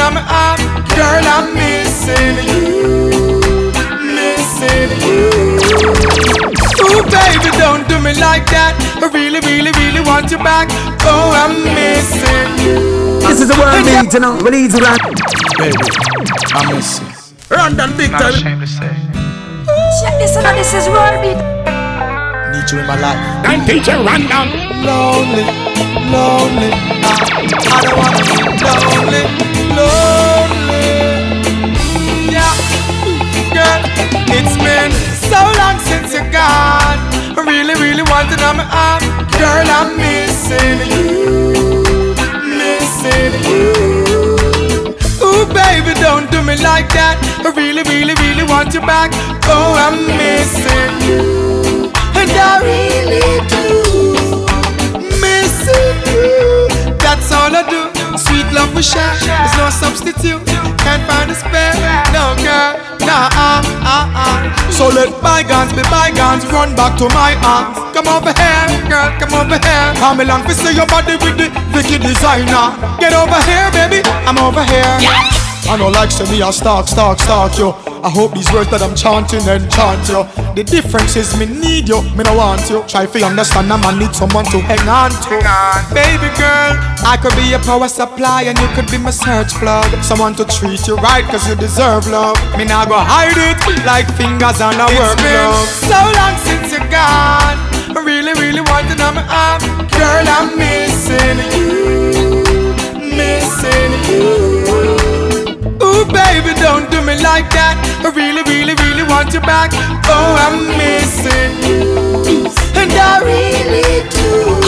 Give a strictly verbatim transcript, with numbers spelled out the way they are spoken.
on my arm. Girl, I'm missing you, missing you. Ooh, baby, don't do me like that. I really, really, really want you back. Oh, I'm missing you. This is the world beat, you know. We need to run. Baby, I miss you. Run down big Not time. ashamed to say. Check this out, this is world beat. Need you in my life. And D J run down. Lonely, lonely. I, I don't wanna be lonely, lonely. Yeah, girl, it's been so long since you're gone. I really, really want to know my arm. Girl, I'm missing you, missing you. Ooh, baby, don't do me like that. I really, really, really want you back. Oh, I'm missing you, and I really do. Missing you, that's all I do. Sweet love we share, there's no substitute. Can't find a spare, no girl, nah, ah, ah, ah. So let bygones be bygones, run back to my arms. Come over here, girl, come over here. Come along to see your body with the Vicky designer. Get over here, baby, I'm over here. I know like say me I stalk, stalk, stalk you. I hope these words that I'm chanting enchant you. The difference is me need you, me no want you. Try to understand I'm I need someone to hang on to. Baby girl, I could be your power supply and you could be my search plug. Someone to treat you right cause you deserve love. Me now go hide it like fingers on a work glove. So long since you're gone, I really, really want to know my arm. Girl, I'm missing you, missing you. Ooh, baby, don't do me like that. I really, really, really want you back. Oh, I'm missing you, and I really do.